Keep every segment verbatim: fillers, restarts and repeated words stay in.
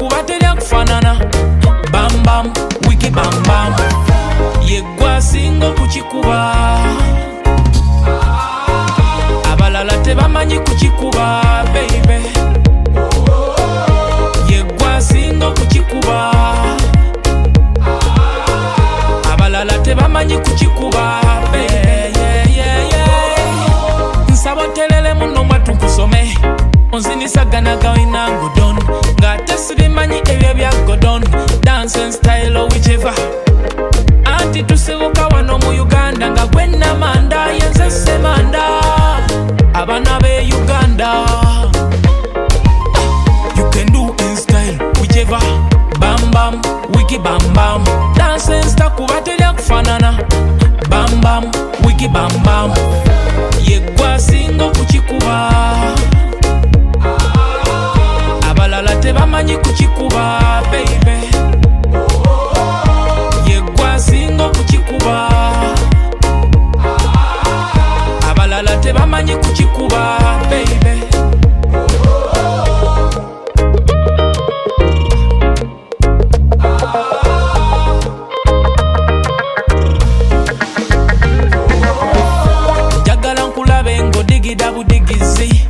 takubaterya kufanana bam bam wiki bam bam yegwa singo kuchikuba abalala tebamanyi kuchikuba baby yegwa singo kuchikuba abalala tebamanyi kuchikuba baby yeah yeah yeah nsabotelele muno mwatu kusome onzinisa gana gawina godon ngate sibimanyi ebyo bya godon dance and style or whichever anti tusibuka wano mu Uganda nga gwenna manda yenze semanda abana be Uganda you can do in style whichever bam bam wiki bam bam dance and style kubaterya kufanana bam bam wiki bam bam yegwa singo kuchikuba abalala tebamanyi kuchikuba baby yegwa singo kuchikuba abalala tebamanyi kuchikuba baby jagala nkulabe ngo digida budigizi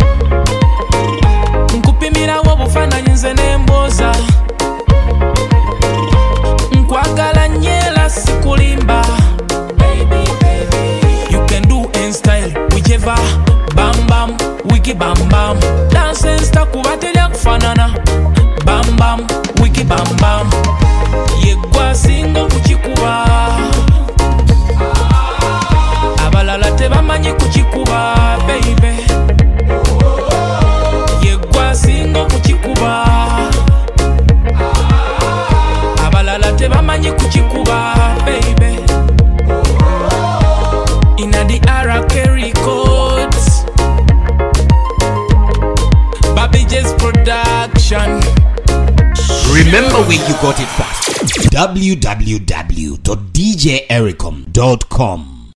nkupimirawo bufananyi nze nemboza nkwagala nyela sikulimba baby baby you can do in style whichever bam bam wiki bam bam dance and style kubaterya kufanana bam bam wiki bam bam yegwa singo kuchikuba abalala tebamanyi kuchikuba baby yegwa singo kuchikuba abalala tebamanyi kuchikuba baby inna the R K Records Bobby J's production. Remember where you got it first. w w w dot d j ericom dot com